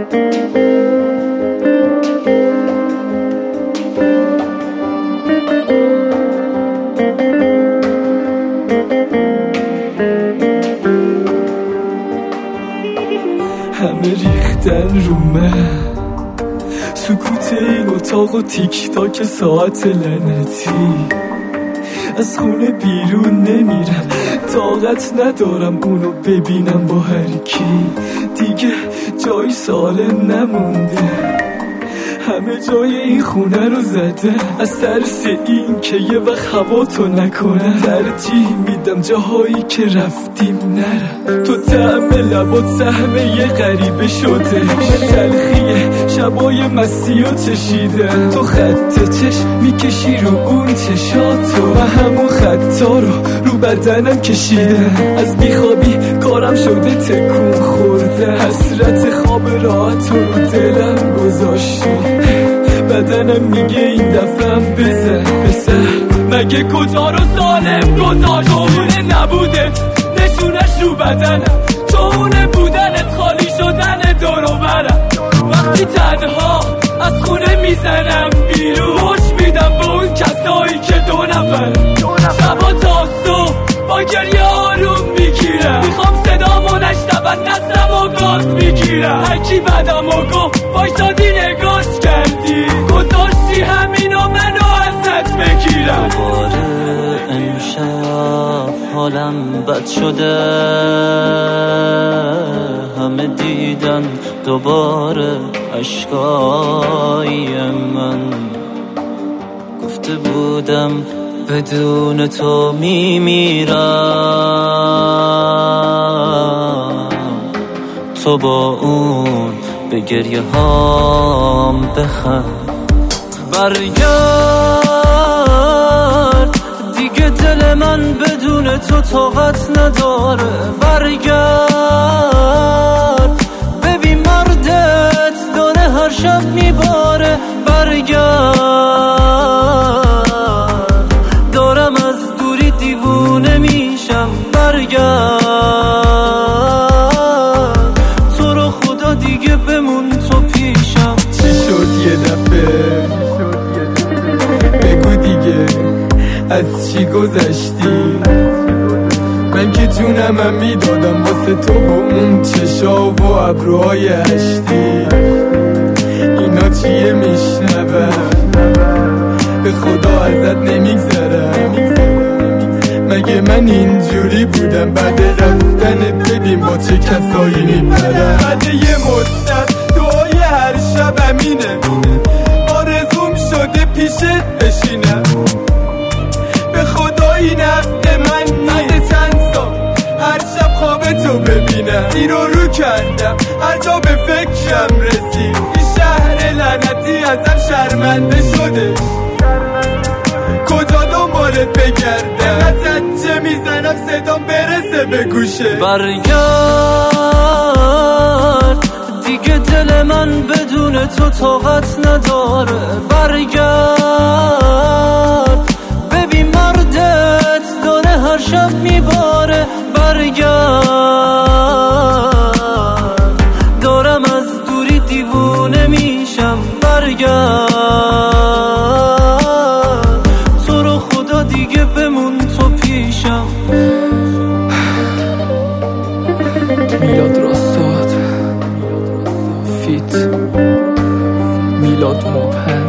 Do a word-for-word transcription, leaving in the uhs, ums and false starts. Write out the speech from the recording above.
همه ریختن رو من، سکوت این اتاق و تیک تاک ساعت لعنتی. از خونه بیرون نمیرم، طاقت ندارم اونو ببینم با هر کی. دیگه جای سالم نمونده، همه جای این خونه رو زده. از ترس این که یه وقت هوا تو نکنه، ترجیح میدم جاهایی که رفتیم نرم. تو طعم لبات سهم یه غریبه شده، تلخیه شبای مسیح چشیده. تو خط چشم میکشی رو اون چشاتو، و همون خطا رو رو بدنم کشیده. از بیخوابی کارم شده تکون خورده، حسرت خواب راحت رو دلم گذاشته. بدنم میگه این دفعم بزن بزن، مگه کجا رو سالم گذاشت؟ تو اونه نبودت نشونش رو بدنم، تو اونه بودنت خالی شدن دور و برم. وقتی تنها از خونه میزنم بیرون، خوش میدم به اون کسایی که دو نفر شبا تا صبح با گریه آروم میگیرم. میخوام صدامو نشنون نسلم و گاز میگیرم. هرکی بدم و گفت بایستادی نگاش کردی، گذاشتی همینو منو ازت بگیرم. دوباره امشب حالم بد شده، همه دیدن دوباره عشقای من. گفته بودم بدون تو میمیرم، تو با اون به گریه هام بخند. برگرد دیگه دل من بدون تو طاقت نداره. برگرد ببین مردت داره هر شب میباره. برگرد دارم از دوری دیوونه میشم. برگرد تو رو خدا دیگه بمون تو پیشم. چی شد یه دفعه بگو دیگه، از چی گذشتی؟ من که جونمم میدادم واسه تو با اون چشا و ابروهای هشتی. اینا چیه میشنوم؟ به خدا ازت نمیگذرم. مگه من اینجوری بودم؟ بعد رفتن ببین با چه کسایی میپرم. بعد یه مدت دعای هر شب امینه، آرزوم شده پیشت بشینم. به خدا این حق من بعد چند سال هر شب خواب تو ببینم. زیر و رو کردم هر جا به فکرم رسید، این شهر لعنتی ازم شرمنده شده. کجا دنبالت بگردم؟ ازت چه میزنم صدام برسه به گوشه. برگرد دیگه دل من بدون تو طاقت نداره. برگرد ببین مردت داره هر شب میباره. برگرد دارم از دوری دیوونه میشم. برگرد تو رو خدا دیگه بمون تو پیشم. میلاد راستاد فیت میلاد مبهم.